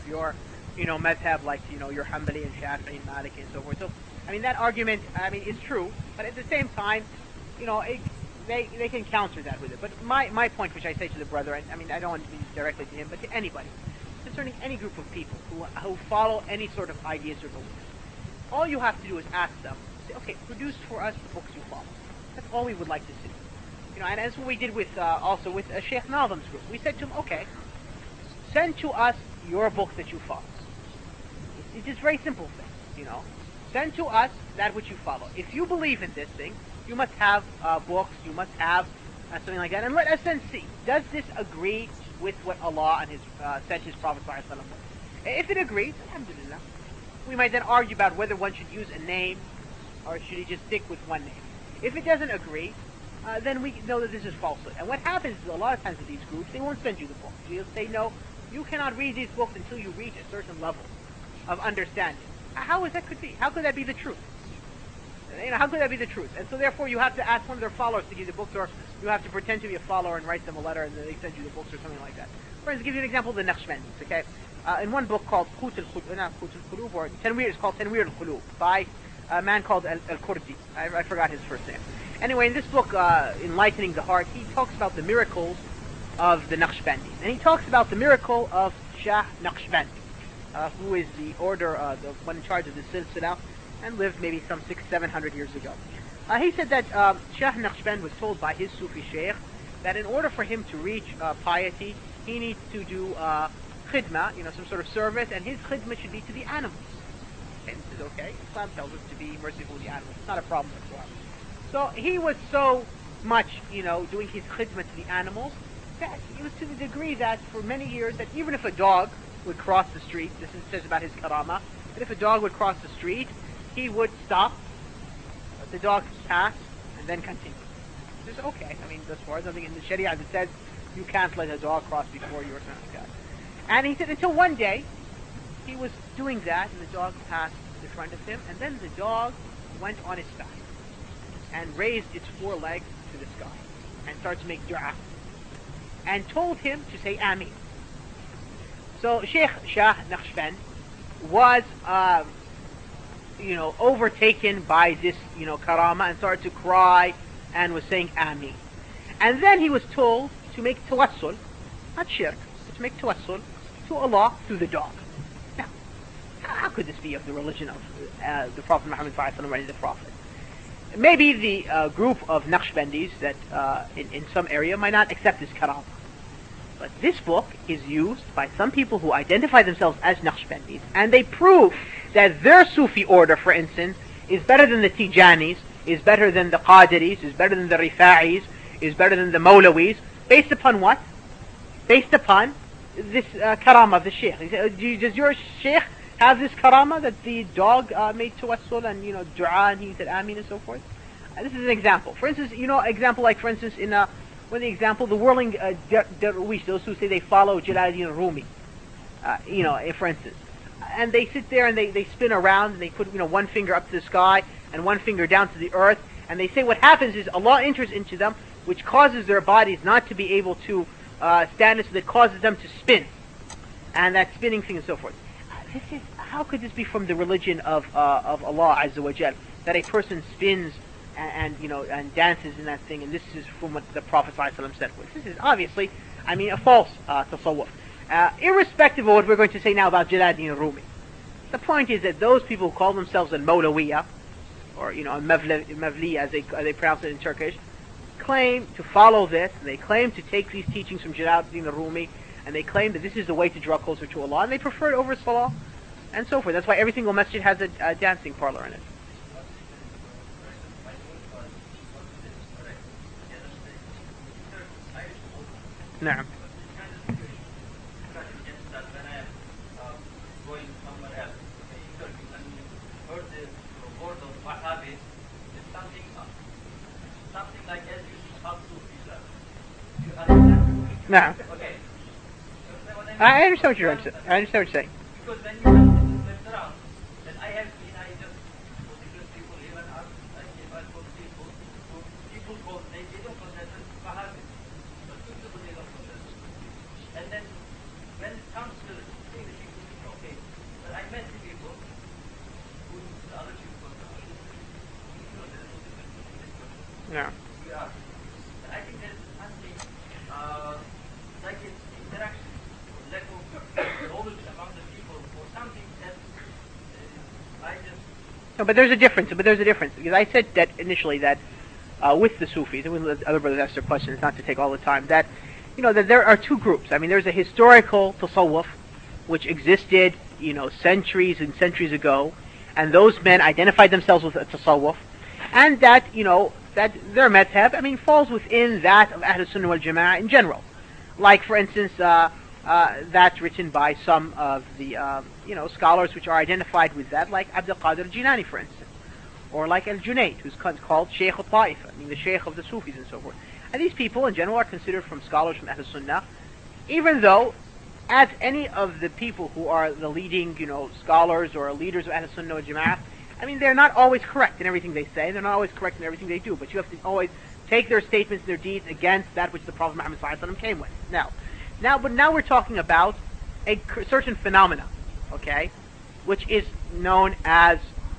your, madhab, like, your Hanbali and Shafi'i and Maliki and so forth. So, I mean, that argument, is true, but at the same time, they can counter that with it. But my point, which I say to the brother, I don't want to be directly to him, but to anybody, concerning any group of people who follow any sort of ideas or beliefs, all you have to do is ask them, say, okay, produce for us the books you follow. That's all we would like to see. And that's what we did with also with Sheikh Nazim's group. We said to him, okay, send to us your book that you follow. It's just very simple thing, Send to us that which you follow. If you believe in this thing, you must have books, you must have something like that, and let us then see, does this agree with what Allah and sent His Prophet ﷺ with? If it agrees, alhamdulillah, we might then argue about whether one should use a name or should he just stick with one name. If it doesn't agree, then we know that this is falsehood. And what happens is a lot of times with these groups, they won't send you the book. They'll say, no, you cannot read these books until you reach a certain level of understanding. How is that could be? How could that be the truth? How could that be the truth? And so therefore you have to ask one of their followers to give you the books, or you have to pretend to be a follower and write them a letter and then they send you the books or something like that. For instance, to give you an example of the Naqshbandis, okay? In one book called Qut al-Qulub, or Tanwir, it's called Tanwir al-Qulub, by a man called Al-Kurdi. I forgot his first name. Anyway, in this book, Enlightening the Heart, he talks about the miracles of the Naqshbandis. And he talks about the miracle of Shah Naqshband, who is the order, the one in charge of the Silsila, and lived maybe some 600-700 years ago. He said that Shah Naqshband was told by his Sufi sheikh that in order for him to reach piety, he needs to do khidmah, some sort of service, and his khidmah should be to the animals. And he says, okay, Islam tells us to be merciful to the animals. It's not a problem for us. So he was so much, doing his khidmah to the animals, that it was to the degree that for many years, that even if a dog would cross the street, this says about his karama, that if a dog would cross the street, he would stop, let the dog pass, and then continue. He says, okay, as far as something in the Sharia that says you can't let a dog cross before you or something like that. And he said until one day, he was doing that, and the dog passed in front of him, and then the dog went on its back and raised its four legs to the sky and started to make dua and told him to say Ameen. So Sheikh Shah Naqshband was overtaken by this karama and started to cry and was saying Ameen. And then he was told to make tawassul, not shirk, but to make tawassul to Allah through the dog. Now, how could this be of the religion of the Prophet Muhammad ﷺ, the Prophet? Maybe the group of Naqshbandis that in some area might not accept this karama. But this book is used by some people who identify themselves as Naqshbandis, and they prove that their Sufi order, for instance, is better than the Tijanis, is better than the Qadiris, is better than the Rifa'is, is better than the Mawlawis, based upon what? Based upon this karama of the Sheikh. Does your Sheikh have this karama that the dog made tawassul and dua and he said Ameen and so forth? This is an example. For instance, example like, for instance, in the whirling derwish, those who say they follow Jalaluddin Rumi, for instance. And they sit there and they spin around and they put one finger up to the sky and one finger down to the earth, and they say what happens is Allah enters into them, which causes their bodies not to be able to stand it, so that causes them to spin, and that spinning thing and so forth. How could this be from the religion of Allah Azza wa Jal, that a person spins and dances in that thing, and this is from what the Prophet ﷺ said. This is obviously, a false tasawwuf. Irrespective of what we're going to say now about Jalaluddin Rumi, the point is that those people who call themselves a Mawlawiyya, or a Mavli as they pronounce it in Turkish, claim to follow this, and they claim to take these teachings from Jalaluddin Rumi, and they claim that this is the way to draw closer to Allah, and they prefer it over Salah, and so forth. That's why every single masjid has a dancing parlor in it. نعم. نعم. I understand what you're trying to say. I understand what you're saying. Because when you left around, then I have seen, I just particular people, even people call, they don't consider Wahhabis, but people they don't consider. And then when it comes to distinguishing Yeah. Yeah. But I think there's something like an interaction, lack of knowledge among the people, or something that I just. No, but there's a difference. But there's a difference because I said that initially that with the Sufis, and when the other brothers ask their questions, not to take all the time, that that there are two groups. I mean, there's a historical tasawwuf which existed, centuries and centuries ago, and those men identified themselves with a tasawwuf, and that that their madhab, I mean, falls within that of Ahl Sunnah wal Jama'ah in general. Like, for instance, that's written by some of the scholars which are identified with that, like Abdul Qadir Jilani, for instance, or like Al-Junayd, who's called Shaykh al-Ta'if, I mean the Shaykh of the Sufis and so forth. And these people in general are considered from scholars from Ahl Sunnah, even though, as any of the people who are the leading, scholars or leaders of Ahl Sunnah wal Jama'ah, I mean, they're not always correct in everything they say, they're not always correct in everything they do, but you have to always take their statements and their deeds against that which the Prophet Muhammad ﷺ came with. But now we're talking about a certain phenomena, okay, which is known as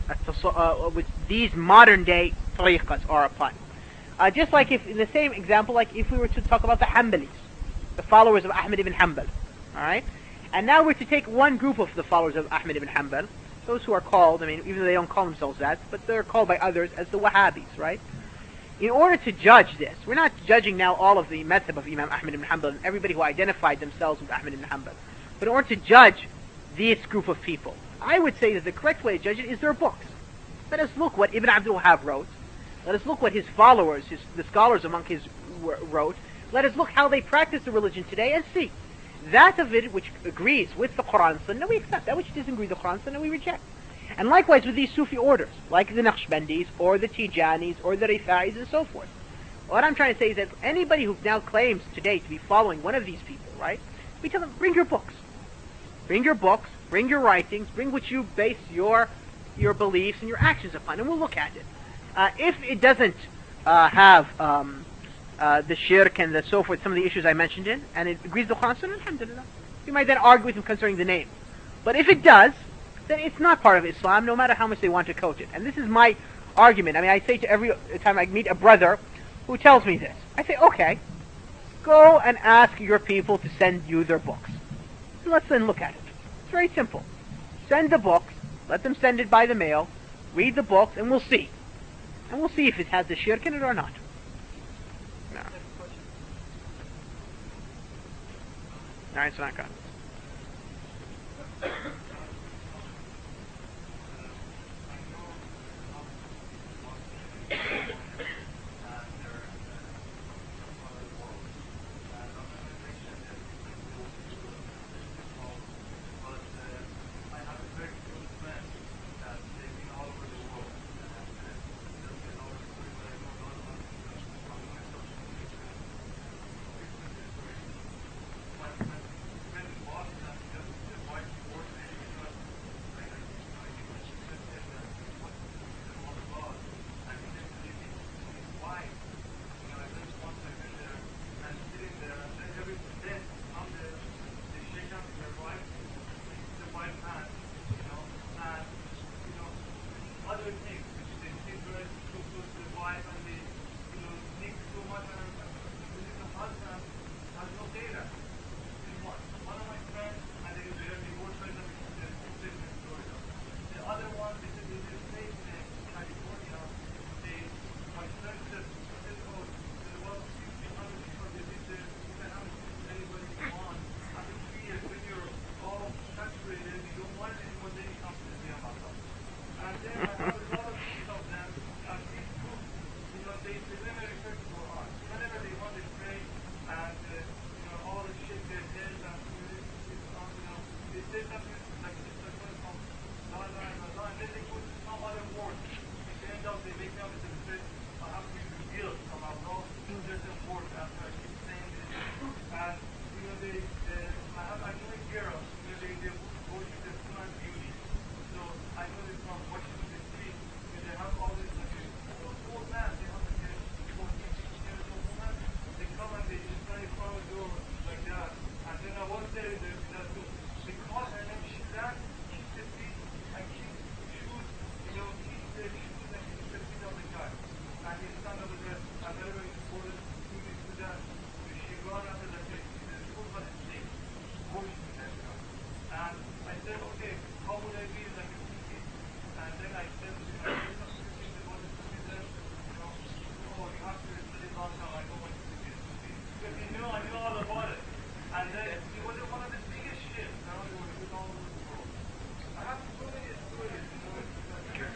which these modern day tariqas are applying. Just like if, in the same example, like if we were to talk about the Hanbalis, the followers of Ahmad ibn Hanbal, alright? And now we're to take one group of the followers of Ahmad ibn Hanbal, those who are called, I mean, even though they don't call themselves that, but they're called by others as the Wahhabis, right? In order to judge this, we're not judging now all of the madhab of Imam Ahmad ibn Hanbal and everybody who identified themselves with Ahmad ibn Hanbal. But in order to judge this group of people, I would say that the correct way to judge it is their books. Let us look what Ibn Abdul Wahhab wrote. Let us look what his followers, the scholars among his wrote. Let us look how they practice the religion today and see. That of it which agrees with the Quran and Sunnah, we accept. That which disagrees with the Quran and Sunnah, we reject. And likewise with these Sufi orders, like the Naqshbandis, or the Tijanis, or the Rifa'is, and so forth. What I'm trying to say is that anybody who now claims today to be following one of these people, right, we tell them, bring your books. Bring your books, bring your writings, bring what you base your beliefs and your actions upon, and we'll look at it. If it doesn't have the shirk and the so forth, some of the issues I mentioned in, and it agrees with the Quran and Sunnah, alhamdulillah. You might then argue with him concerning the name. But if it does, then it's not part of Islam, no matter how much they want to quote it. And this is my argument. I mean, I say to every time I meet a brother who tells me this, I say, okay, go and ask your people to send you their books. Let's then look at it. It's very simple. Send the books, let them send it by the mail, read the books, and we'll see. And we'll see if it has the shirk in it or not. No. Alright, so not gone.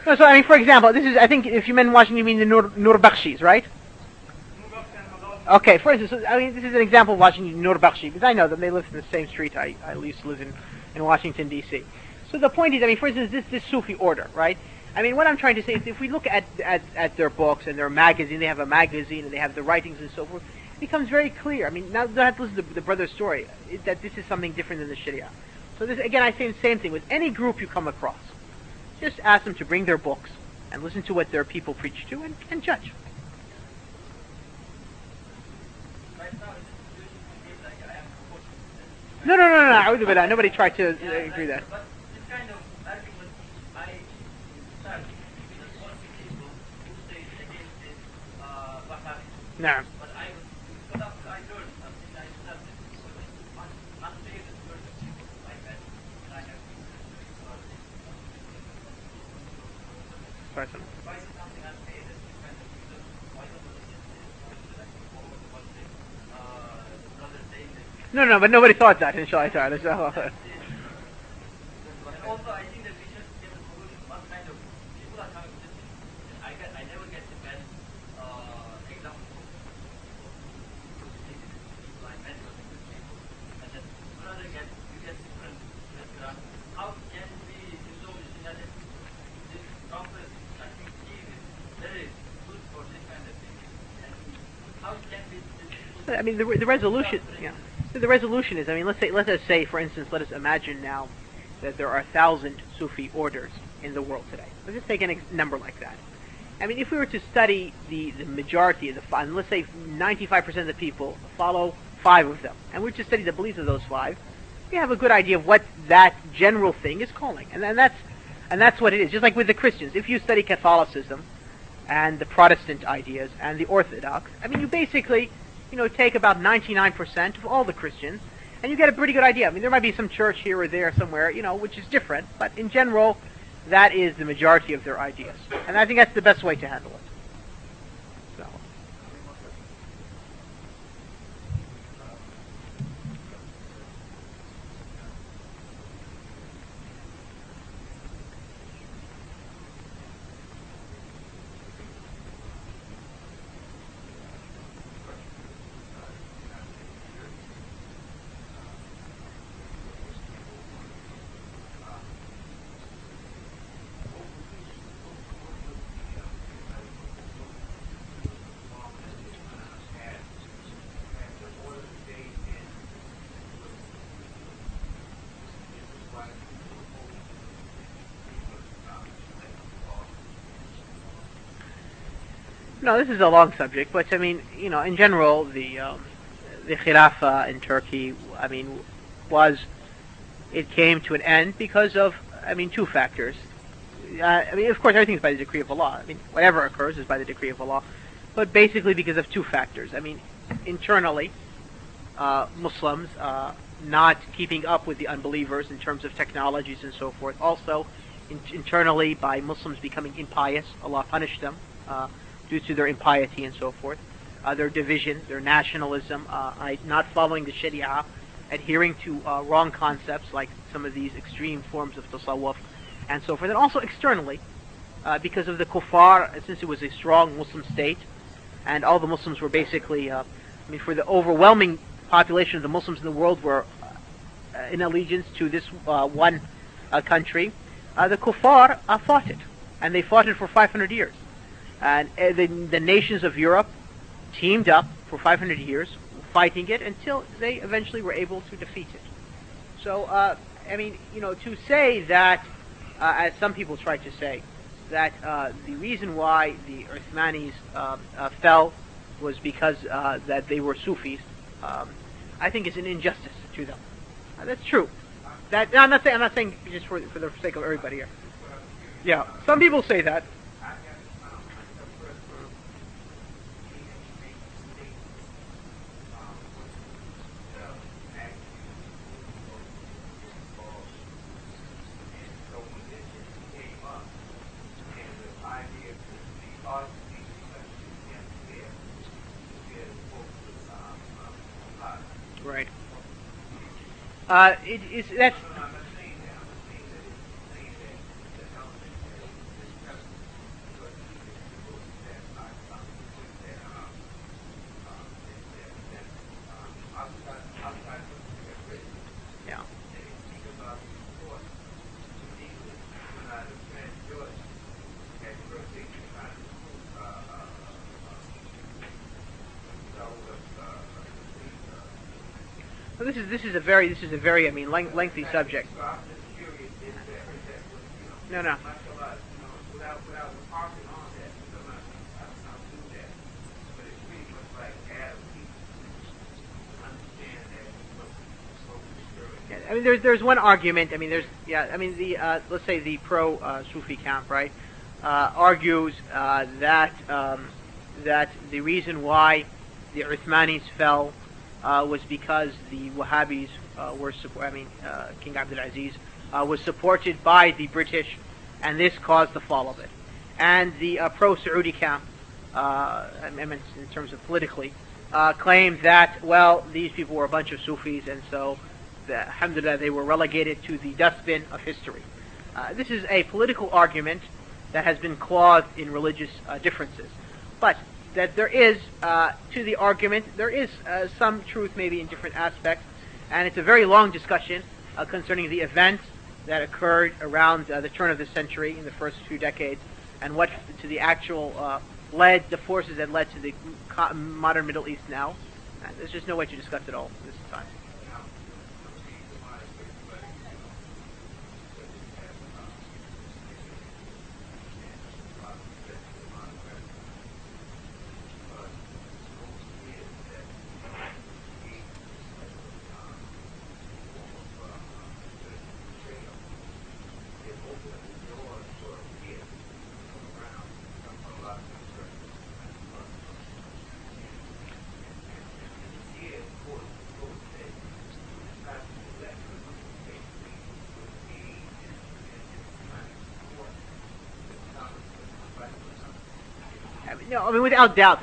No, so I mean, for example, this is, I think, if you meant Washington, you mean the Nurbakhshis, right? Okay, for instance, I mean, this is an example of Washington Nurbakhshi, because I know them. They live in the same street I used to live in Washington, D.C. So the point is, I mean, for instance, this Sufi order, right? I mean, what I'm trying to say is, if we look at their books and their magazine, they have a magazine and they have the writings and so forth, it becomes very clear. I mean, now you have to listen to the brother's story, that this is something different than the Sharia. So this, again, I say the same thing with any group you come across. Just ask them to bring their books and listen to what their people preach to and judge. No. Nobody tried to agree that. But this kind of argument, I start with the one people who say against this Wahhabism. No. But after I learned something, I started with unfavored group of people like that, and I have Personal. why is something unfavored? Kind of reason why don't we just like follow what the brother saying that. No, but nobody thought that, inshallah ta'ala. So. And also, I think that we should get a solution. What kind of people are coming to this? I never get the best example of people I met with good people. And then another you get different background. How can we resolve this? This conference, I think, is very good for this kind of thing. And how can we? I mean, the resolution. Yeah. The resolution is, I mean, let us say, for instance, let us imagine now that there are 1,000 Sufi orders in the world today. Let's just take a number like that. I mean, if we were to study the majority of the five, let's say 95% of the people follow 5 of them, and we were to study the beliefs of those 5, we have a good idea of what that general thing is calling, and that's what it is. Just like with the Christians, if you study Catholicism and the Protestant ideas and the Orthodox, I mean, you basically take about 99% of all the Christians, and you get a pretty good idea. I mean, there might be some church here or there somewhere, which is different, but in general, that is the majority of their ideas. And I think that's the best way to handle it. So. No, this is a long subject, but I mean, in general, the Khilafah in Turkey, I mean, it came to an end because of, 2 factors. Of course, everything is by the decree of Allah. I mean, whatever occurs is by the decree of Allah, but basically because of 2 factors. I mean, internally, Muslims not keeping up with the unbelievers in terms of technologies and so forth. Also, internally, by Muslims becoming impious, Allah punished them due to their impiety and so forth. Their division, their nationalism, not following the Sharia, adhering to wrong concepts like some of these extreme forms of tasawwuf and so forth. And also externally, because of the kuffar, since it was a strong Muslim state, and all the Muslims were basically, for the overwhelming population of the Muslims in the world were in allegiance to this one country, the kuffar fought it. And they fought it for 500 years. And the nations of Europe teamed up for 500 years, fighting it until they eventually were able to defeat it. So, to say that, as some people try to say, that the reason why the Uthmanis fell was because that they were Sufis, I think is an injustice to them. That's true. I'm not saying just for the sake of everybody here. Yeah, some people say that. Right. That's Well, this is a very I mean lengthy subject. So I'm just curious if that was, No, no. mashallah, without harping on that, because I don't do that. But it's pretty much like Adam people understand that Yeah, I mean, there's one argument. I mean, the let's say the pro Sufi camp, right, argues that the reason why the Uthmanis fell was because the Wahhabis King Abdulaziz was supported by the British, and this caused the fall of it. And the pro-Saudi camp, I mean, in terms of politically, claimed that, well, these people were a bunch of Sufis, and so, alhamdulillah, they were relegated to the dustbin of history. This is a political argument that has been clothed in religious differences. But that there is, to the argument, there is some truth maybe in different aspects, and it's a very long discussion concerning the events that occurred around the turn of the century in the first few decades, and what to the actual the forces that led to the modern Middle East now. And there's just no way to discuss it all this time. No, I mean without doubt.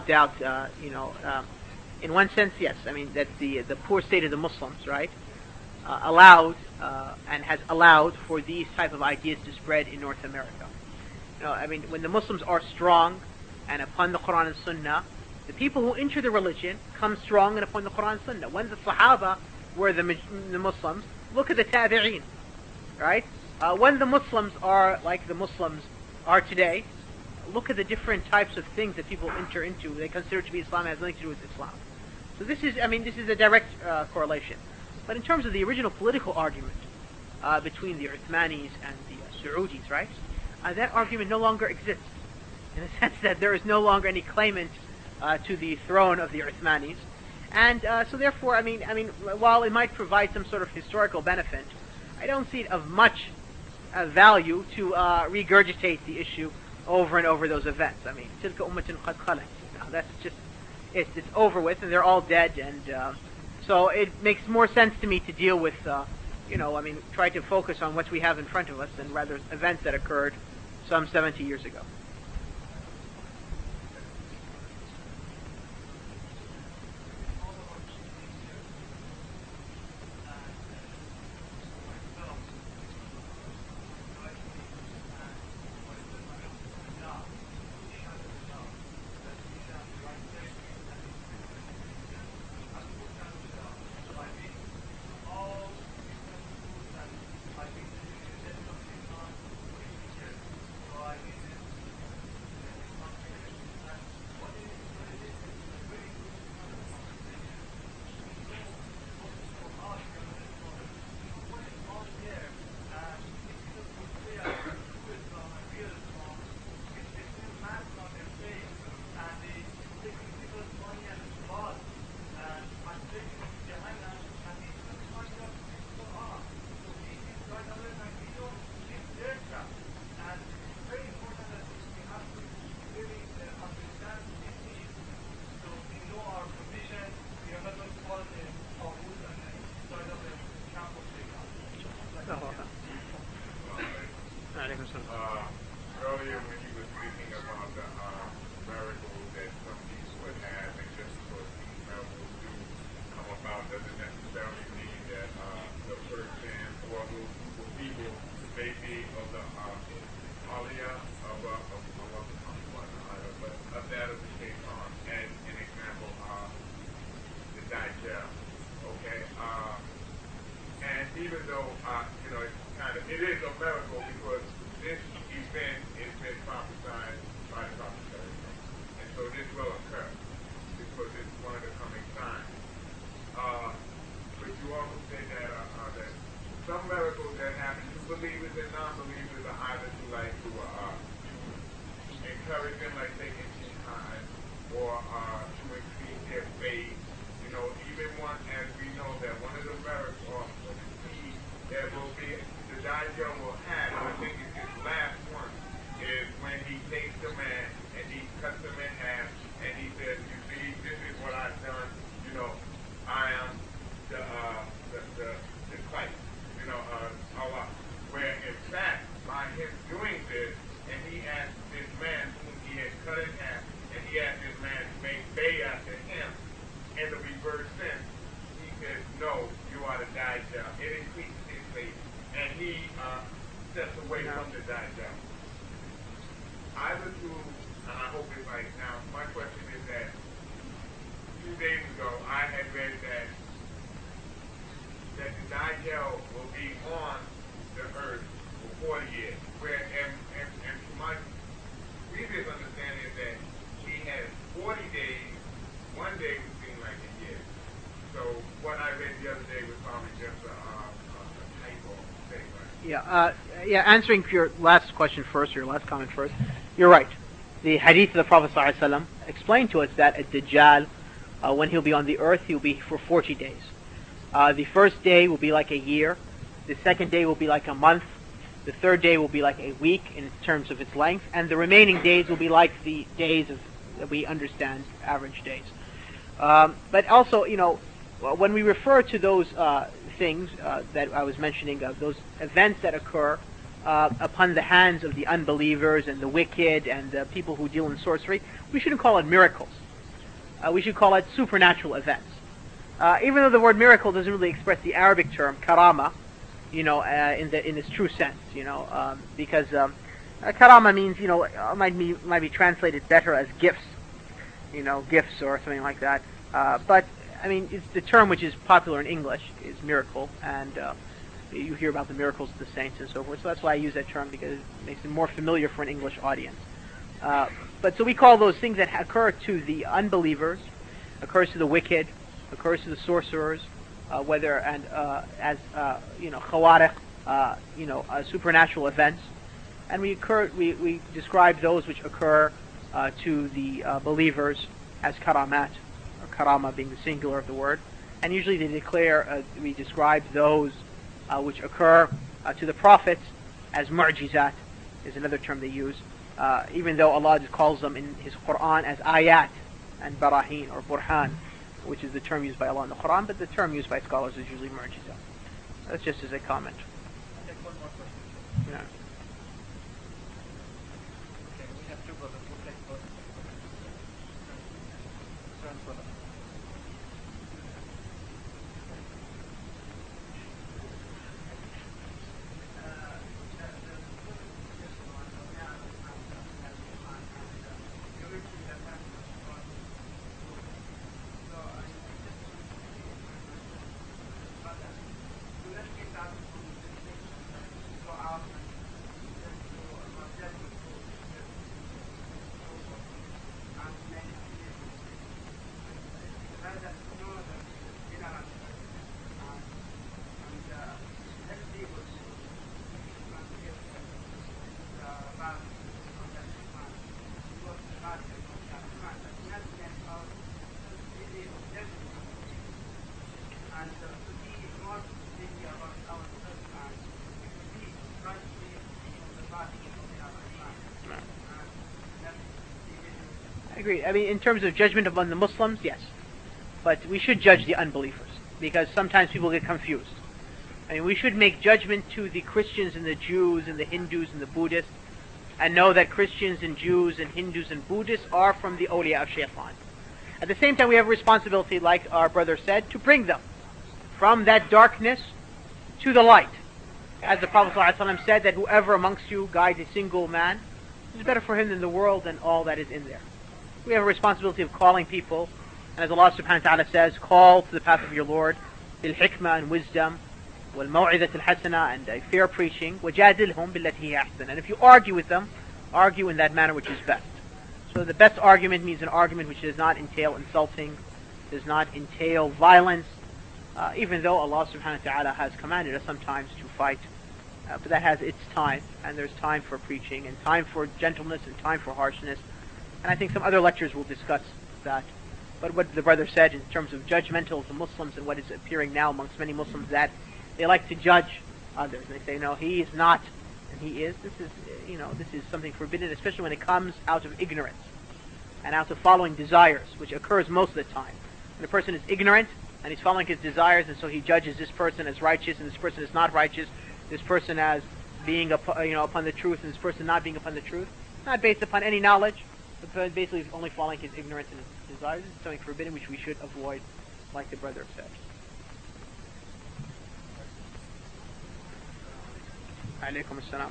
In one sense, yes. I mean that the poor state of the Muslims, right, allowed and has allowed for these type of ideas to spread in North America. I mean when the Muslims are strong and upon the Quran and Sunnah, the people who enter the religion come strong and upon the Quran and Sunnah. When the Sahaba were the Muslims, look at the Tabi'een, right? When the Muslims are like the Muslims are today, look at the different types of things that people enter into. They consider to be Islam, has nothing to do with Islam. So this is a direct correlation. But in terms of the original political argument between the Uthmanis and the Saudis, right? That argument no longer exists, in the sense that there is no longer any claimant to the throne of the Uthmanis, and so therefore, I mean, while it might provide some sort of historical benefit, I don't see it of much value to regurgitate the issue over and over those events. I mean, tilka ummatun qad khalat. That's just it's over with, and they're all dead, and so it makes more sense to me to deal with, try to focus on what we have in front of us, and rather events that occurred some 70 years ago. Earlier when you were speaking about the miracles that some people would have, and just because these miracles do come about doesn't necessarily mean that the person or those group of people may be of the aliyah of but that of the shaitan. As an example, the Dajjal. Okay? And even though, it is a miracle because this event has been prophesied by the Prophet. And so this will occur because it's one of the coming signs. believers and non-believers are either to encourage them like they can jihad or to increase their faith. You know, even one, as we know that one of the merits or the key that will be, the Dajjal will have, I think it's his last one, is when he takes the man and he cuts him in half and he says, you see, this is what I've done, you know, I am the Christ, you know, Allah. Where in fact, by him doing this, and he asked this man whom he had cut in half, and he asked this man to make bay'ah to him, in the reverse sense, he says, no, you are the Dajjal. It increases his faith, and he steps away from the Dajjal. I was told, and I hope it's right now, my question is that 2 days ago, I had read that the Dajjal will be on the earth for 40 years. Where, and to my previous understanding is that he has 40 days, 1 day would seem like a year. So what I read the other day was probably just a typo thing, right? Yeah, answering your last question first, your last comment first, you're right. The hadith of the Prophet ﷺ explained to us that at Dajjal, when he'll be on the earth, he'll be for 40 days. The first day will be like a year. The second day will be like a month. The third day will be like a week in terms of its length. And the remaining days will be like the days that we understand, average days. But also, you know, when we refer to those things that I was mentioning, those events that occur upon the hands of the unbelievers and the wicked and the people who deal in sorcery, we shouldn't call it miracles. We should call it supernatural events. Even though the word miracle doesn't really express the Arabic term karama, you know, in its true sense, you know, because karama means, you know, might be translated better as gifts, you know, gifts or something like that. But I mean, it's the term which is popular in English is miracle, and you hear about the miracles of the saints and so forth. So that's why I use that term, because it makes it more familiar for an English audience. But so we call those things that occur to the unbelievers, occurs to the wicked, occurs to the sorcerers, whether and as you know, khawariq, you know, supernatural events, and we describe those which occur to the believers as karamat, or karama being the singular of the word, and usually they declare we describe those which occur to the prophets as mu'jizat, is another term they use, even though Allah just calls them in His Quran as ayat and barahin or burhan, which is the term used by Allah in the Quran, but the term used by scholars is usually mu'jiza. That's just as a comment. I'll take one more question. Yeah. Okay, we have two brothers. We'll take both. Turn brother. I agree. I mean, in terms of judgment among the Muslims, yes. But we should judge the unbelievers, because sometimes people get confused. I mean, we should make judgment to the Christians and the Jews and the Hindus and the Buddhists, and know that Christians and Jews and Hindus and Buddhists are from the awliya of Shaitan. At the same time, we have a responsibility, like our brother said, to bring them from that darkness to the light. As the Prophet ﷺ said, that whoever amongst you guides a single man is better for him than the world and all that is in there. We have a responsibility of calling people, and as Allah subhanahu wa ta'ala says, call to the path of your Lord, bil hikmah and wisdom, wal maw'idat al hasana, and a fair preaching, wajadilhum billati hi ahsan. And if you argue with them, argue in that manner which is best. So the best argument means an argument which does not entail insulting, does not entail violence, even though Allah subhanahu wa ta'ala has commanded us sometimes to fight but that has its time, and there's time for preaching, and time for gentleness, and time for harshness. And I think some other lectures will discuss that. But what the brother said in terms of judgmental of the Muslims and what is appearing now amongst many Muslims, that they like to judge others. And they say, no, he is not, and he is. This is, this is something forbidden, especially when it comes out of ignorance and out of following desires, which occurs most of the time. When a person is ignorant and he's following his desires, and so he judges this person as righteous and this person is not righteous, this person as being upon the truth and this person not being upon the truth, not based upon any knowledge, but basically only following his ignorance and his desires. This is something forbidden which we should avoid, like the brother said. Alaykum as-salam.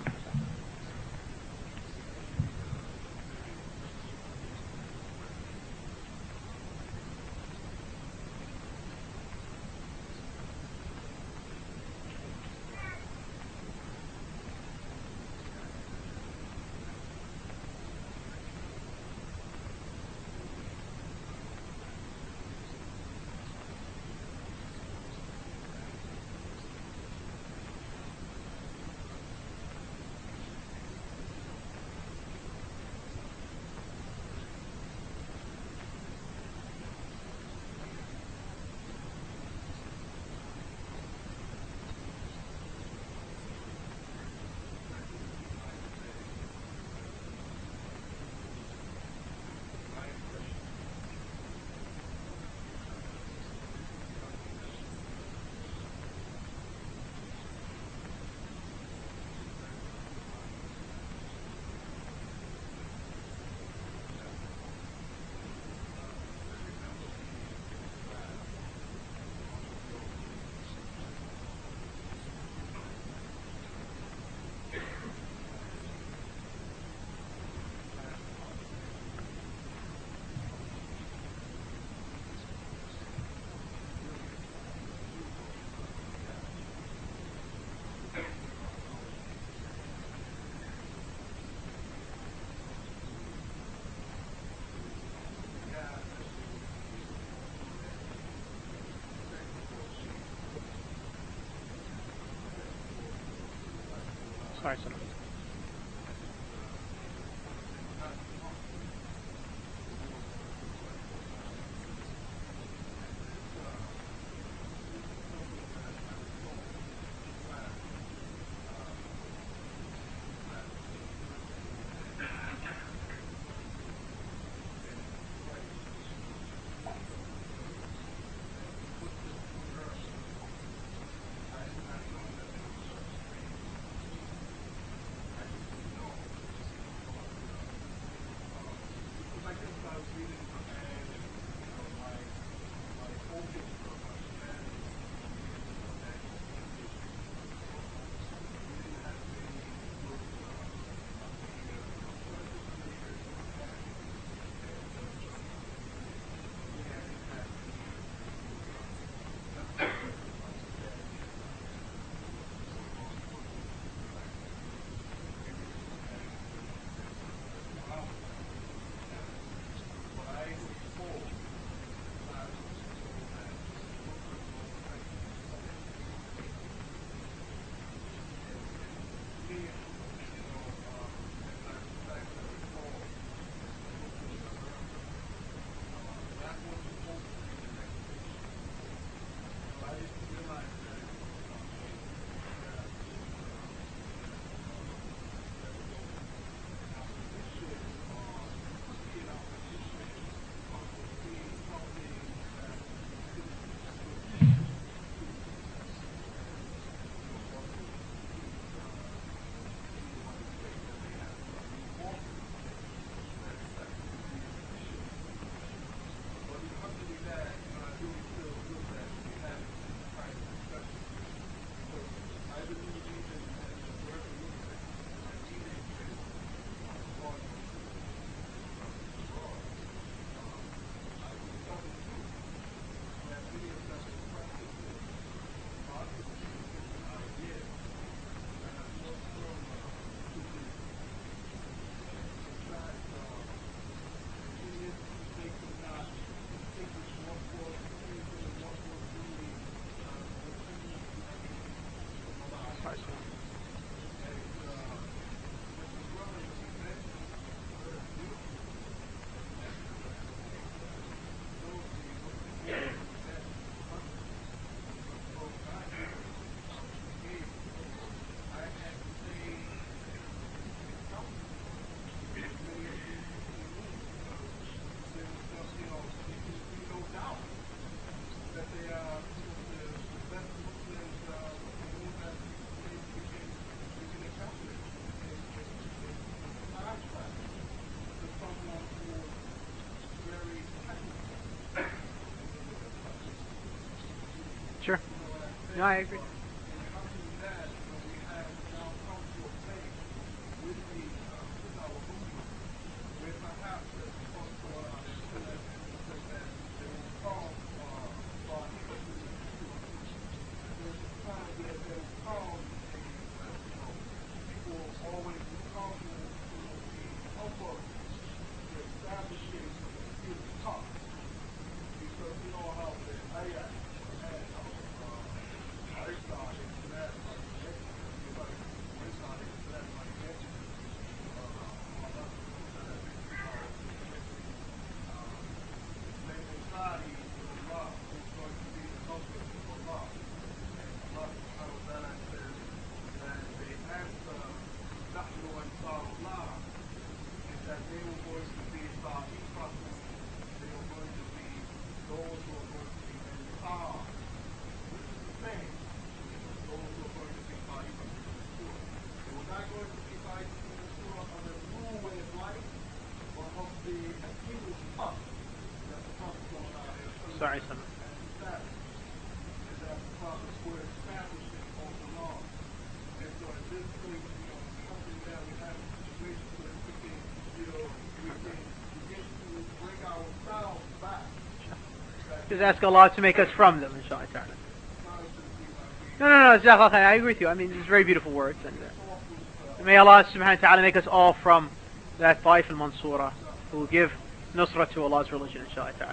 Sorry, son. No, I agree. Sorry, son. Just ask Allah to make us from them, inshallah ta'ala. No, Jazakallah khair. I agree with you. I mean, these are very beautiful words. And may Allah subhanahu wa ta'ala make us all from that Taif al-Mansura who will give nusra to Allah's religion, inshallah ta'ala.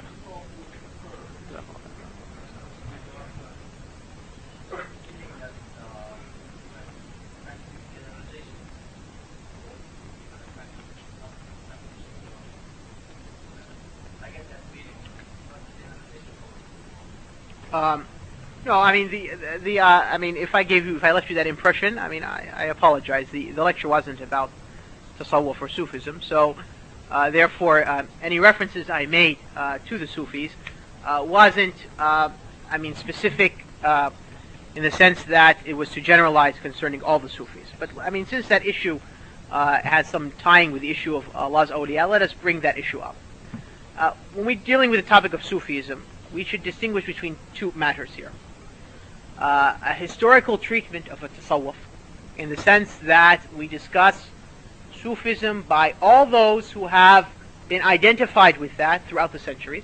No, I mean I mean, if I left you that impression, I mean, I apologize. The lecture wasn't about tasawwuf or Sufism, so therefore, any references I made to the Sufis wasn't, I mean, specific in the sense that it was to generalize concerning all the Sufis. But I mean, since that issue has some tying with the issue of Allah's awliya, let us bring that issue up. When we're dealing with the topic of Sufism, we should distinguish between two matters here. A historical treatment of a tasawwuf, in the sense that we discuss Sufism by all those who have been identified with that throughout the centuries,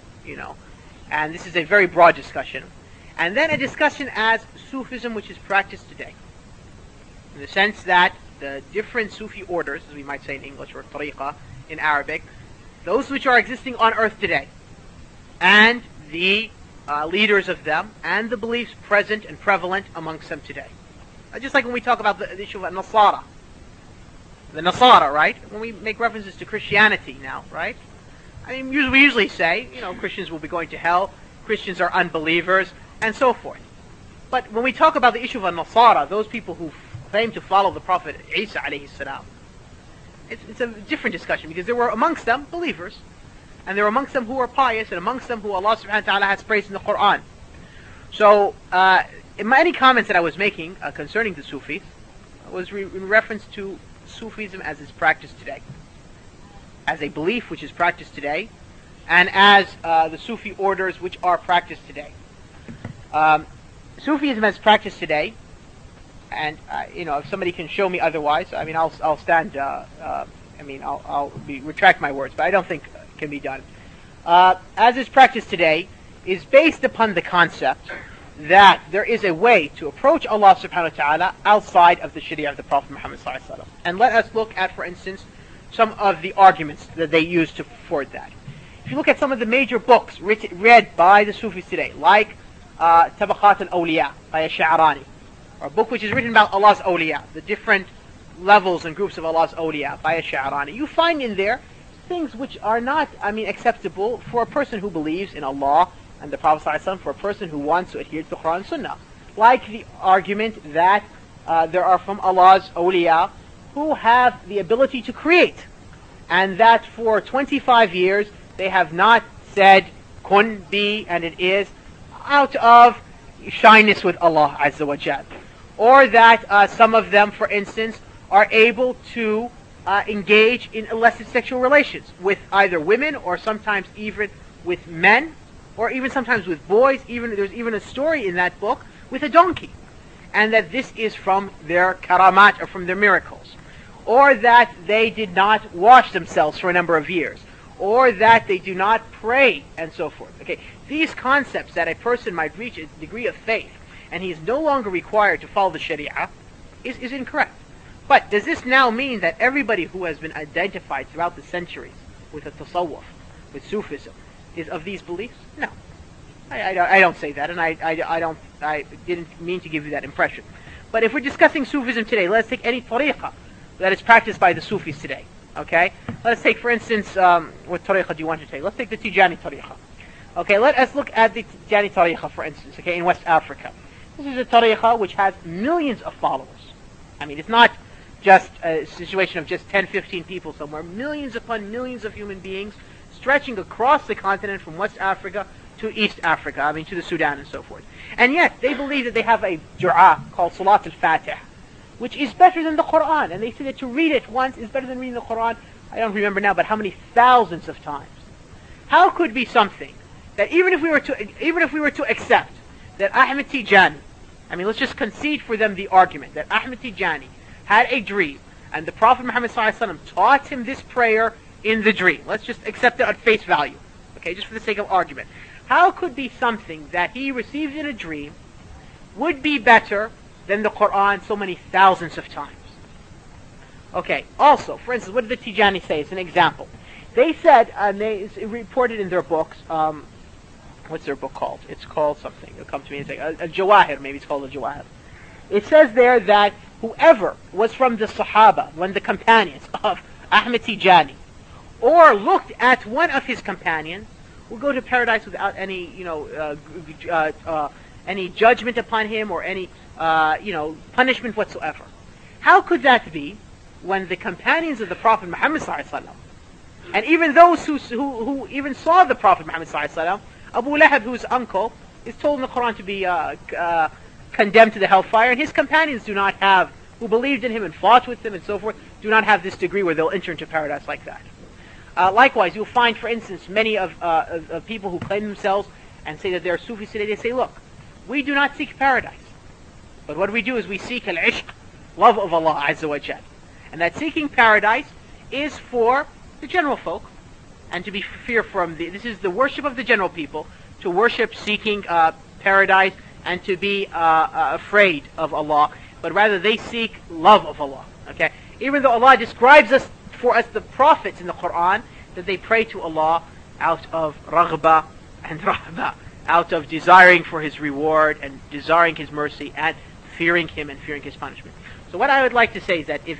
and this is a very broad discussion. And then a discussion as Sufism which is practiced today, in the sense that the different Sufi orders, as we might say in English, or tariqah in Arabic, those which are existing on earth today, and the leaders of them, and the beliefs present and prevalent amongst them today. Just like when we talk about the issue of Nasara. The Nasara, right? When we make references to Christianity now, right? I mean, we usually say, Christians will be going to hell, Christians are unbelievers, and so forth. But when we talk about the issue of Nasara, those people who claim to follow the Prophet Isa alayhi salam, it's a different discussion, because there were amongst them believers, and there were amongst them who were pious, and amongst them who Allah subhanahu wa ta'ala has praised in the Quran. So, in any comments that I was making concerning the Sufis, was in reference to Sufism as is practiced today, as a belief which is practiced today, and as the Sufi orders which are practiced today. Sufism as practiced today, and if somebody can show me otherwise, I mean, I'll stand. I'll retract my words, but I don't think it can be done. As is practiced today, is based upon the concept that there is a way to approach Allah subhanahu wa ta'ala outside of the Sharia of the Prophet Muhammad sallallahu alaihi wasallam. And let us look at, for instance, some of the arguments that they use to forward that. If you look at some of the major books read by the Sufis today, like Tabaqat al-Awliya by Ash-Sha'rani, or a book which is written about Allah's awliya, the different levels and groups of Allah's awliya by Ash-Sha'rani, you find in there things which are not, acceptable for a person who believes in Allah and the Prophet ﷺ, for a person who wants to adhere to the Quran and Sunnah. Like the argument that there are from Allah's awliya who have the ability to create, and that for 25 years they have not said kun, be, and it is, out of shyness with Allah Azza wa Jal. Or that some of them, for instance, are able to engage in illicit sexual relations with either women, or sometimes even with men, or even sometimes with boys. There's even a story in that book with a donkey, and that this is from their karamat, or from their miracles, or that they did not wash themselves for a number of years, or that they do not pray, and so forth. Okay, these concepts that a person might reach a degree of faith, and he is no longer required to follow the Sharia, is incorrect. But does this now mean that everybody who has been identified throughout the centuries with a tasawwuf, with Sufism, is of these beliefs? No. I don't say that, and I didn't mean to give you that impression. But if we're discussing Sufism today, let's take any tariqah that is practiced by the Sufis today. Okay? Let's take, for instance, what tariqah do you want to take? Let's take the Tijani tariqah. Okay, let us look at the Tijani tariqah, for instance, okay, in West Africa. This is a tariqah which has millions of followers. I mean, it's not just a situation of just 10, 15 people somewhere. Millions upon millions of human beings stretching across the continent from West Africa to East Africa, I mean to the Sudan and so forth. And yet, they believe that they have a dua called Salat al-Fatih, which is better than the Quran. And they say that to read it once is better than reading the Quran, I don't remember now, but how many thousands of times. How could be something that even if we were to accept that Ahmed Tijani, I mean, let's just concede for them the argument that Ahmed Tijani had a dream, and the Prophet Muhammad ﷺ taught him this prayer in the dream. Let's just accept it at face value, okay, just for the sake of argument. How could be something that he received in a dream would be better than the Quran so many thousands of times? Okay, also, for instance, what did the Tijani say? It's an example. They said, it's reported in their books, what's their book called? It's called something. It'll come to me and say, Al-Jawahir, maybe it's called Al-Jawahir. It says there that whoever was from the Sahaba, one of the companions of Ahmed Tijani, or looked at one of his companions, will go to paradise without any, any judgment upon him or any, punishment whatsoever. How could that be when the companions of the Prophet Muhammad ﷺ, and even those who even saw the Prophet Muhammad ﷺ, Abu Lahab, whose uncle, is told in the Quran to be condemned to the hellfire, and his companions do not have, who believed in him and fought with him and so forth, do not have this degree where they'll enter into paradise like that. Likewise, you'll find, for instance, many of people who claim themselves and say that they're Sufis today, they say, look, we do not seek paradise. But what we do is we seek al-ishq, love of Allah Azza wa Jal. And that seeking paradise is for the general folk, and to be fear from this is the worship of the general people, to worship seeking paradise, and to be afraid of Allah, but rather they seek love of Allah. Okay, even though Allah describes us for us the prophets in the Quran that they pray to Allah out of raghba and rahba, out of desiring for His reward and desiring His mercy and fearing Him and fearing His punishment. So what I would like to say is that if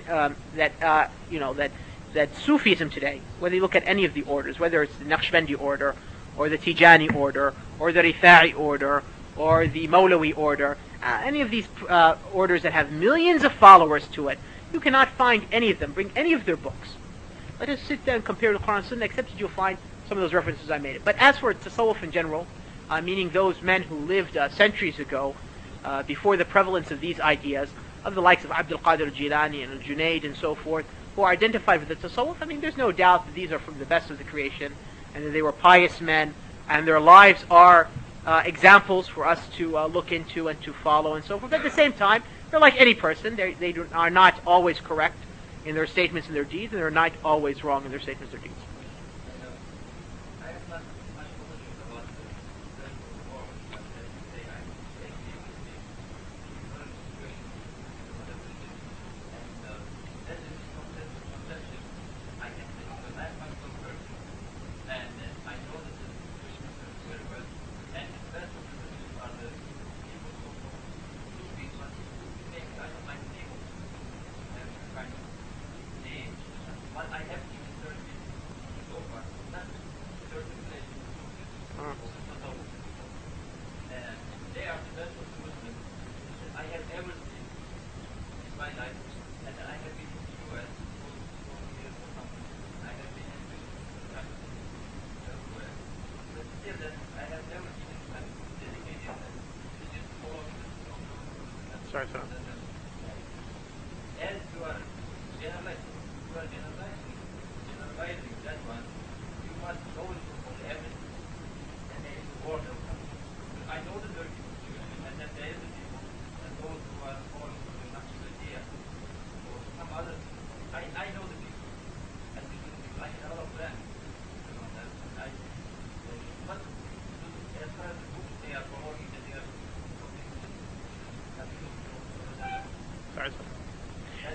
that Sufism today, whether you look at any of the orders, whether it's the Naqshbandi order, or the Tijani order, or the Rifa'i order, or the Mawlawi order, any of these orders that have millions of followers to it, you cannot find any of them, bring any of their books. Let us sit down and compare the Quran and Sunnah, except that you'll find some of those references I made. But as for Tasawwuf in general, meaning those men who lived centuries ago, before the prevalence of these ideas, of the likes of Abdul Qadir al-Jilani and al-Junaid and so forth, who are identified with the Tasawwuf, I mean, there's no doubt that these are from the best of the creation, and that they were pious men, and their lives are examples for us to look into and to follow and so forth. But at the same time, they're like any person. They are not always correct in their statements and their deeds, and they're not always wrong in their statements or deeds. I have not much knowledge about the spiritual world, but as you say, I think the current situation is whatever it is. And that is conception, I can say, because I'm a Muslim person, and I know that the Christians are very well, and the best of the Muslims are the people who Sufis, but who make kind of like people, have kind of names. But I have even searched it so far, not certain places, and they are the best of the Muslims I have ever seen in my life, and I have been in the U.S. for 4 years or something. I have been in everywhere, but still that I have never seen a dedicated and religious following the Sorry, sir. as you are generalizing that one, you must know it from everything, and there is a order. I know the Turkish constitution, and that there is a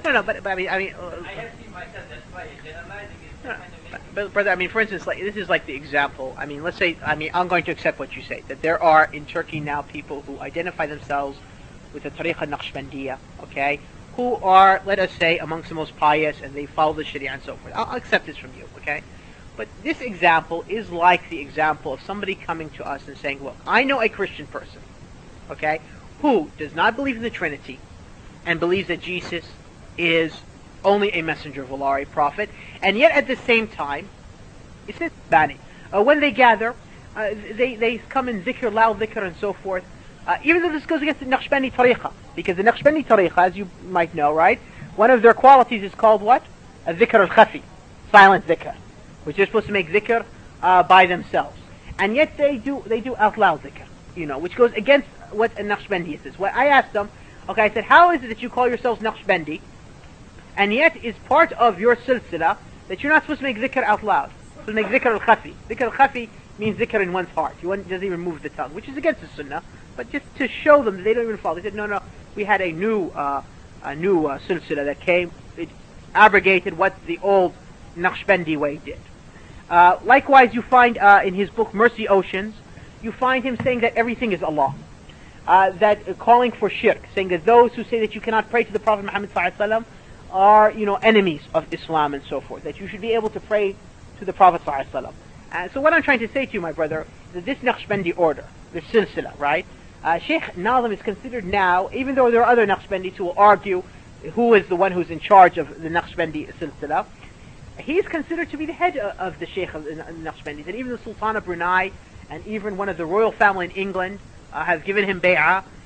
No, but I mean, I have seen myself. That's why generalizing is kind of making. but brother, I mean, for instance, like this is like the example. I mean, let's say, I mean, I'm going to accept what you say, that there are in Turkey now people who identify themselves with the Tariqa Naqshbandiyya, okay, who are, let us say, amongst the most pious, and they follow the Sharia and so forth. I'll accept this from you, okay? But this example is like the example of somebody coming to us and saying, look, I know a Christian person, okay, who does not believe in the Trinity and believes that Jesus is only a messenger of Allah, a prophet, and yet at the same time, it's this Bani. When they gather, they come in dhikr, loud dhikr, and so forth, even though this goes against the Naqshbandi Tariqa, because the Naqshbandi Tariqa, as you might know, right, one of their qualities is called what? A dhikr al-khafi, silent dhikr, which they're supposed to make dhikr by themselves. And yet they do out loud dhikr, which goes against what a Naqshbandi is. Well, I asked them, okay, I said, how is it that you call yourselves Naqshbandi, and yet is part of your silsila that you're not supposed to make dhikr out loud? You're supposed to make dhikr al-khafi. Dhikr al-khafi means dhikr in one's heart. One doesn't even move the tongue, which is against the sunnah, but just to show them that they don't even follow. They said, no, we had a new silsila that came, it abrogated what the old Naqshbandi way did. Likewise, you find in his book Mercy Oceans, you find him saying that everything is Allah. That calling for shirk, saying that those who say that you cannot pray to the Prophet Muhammad ﷺ are, enemies of Islam and so forth. That you should be able to pray to the Prophet ﷺ. So what I'm trying to say to you, my brother, that this Naqshbandi order, this silsila, right? Sheikh Nazim is considered now, even though there are other Naqshbandis who will argue who is the one who's in charge of the Naqshbandi silsila, he is considered to be the head of the Sheikh of the Naqshbandis, and even the Sultan of Brunei and even one of the royal family in England have given him bay'ah,